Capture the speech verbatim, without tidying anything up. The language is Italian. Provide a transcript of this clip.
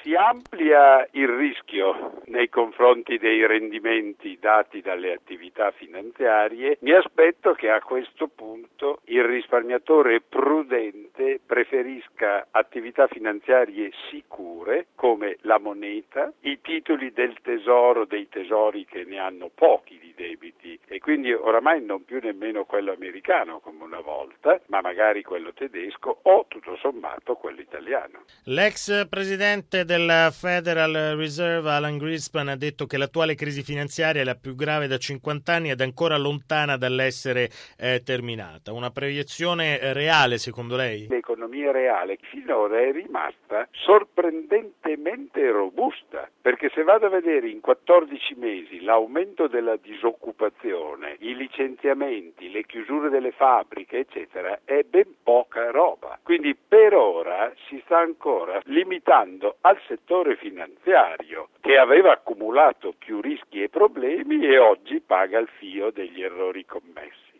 si amplia il rischio nei confronti dei rendimenti dati dalle attività finanziarie, mi aspetto che a questo punto il risparmiatore prudente preferisca attività finanziarie sicure come la moneta, i titoli del tesoro, dei tesori che ne hanno pochi di debiti e quindi oramai non più nemmeno quello americano come una volta, ma magari quello tedesco o tutto sommato quello italiano. L'ex presidente del Federal Reserve Alan Greenspan ha detto che l'attuale crisi finanziaria è la più grave da cinquanta anni ed è ancora lontana dall'essere eh, terminata. Una proiezione reale secondo lei? L'economia reale finora è rimasta sorprendentemente robusta, perché se vado a vedere in quattordici mesi l'aumento della disoccupazione, i licenziamenti, le chiusure delle fabbriche, eccetera, è ben poca roba. Quindi per ora si sta ancora limitando al settore finanziario, che aveva accumulato più rischi e problemi e oggi paga il fio degli errori commessi.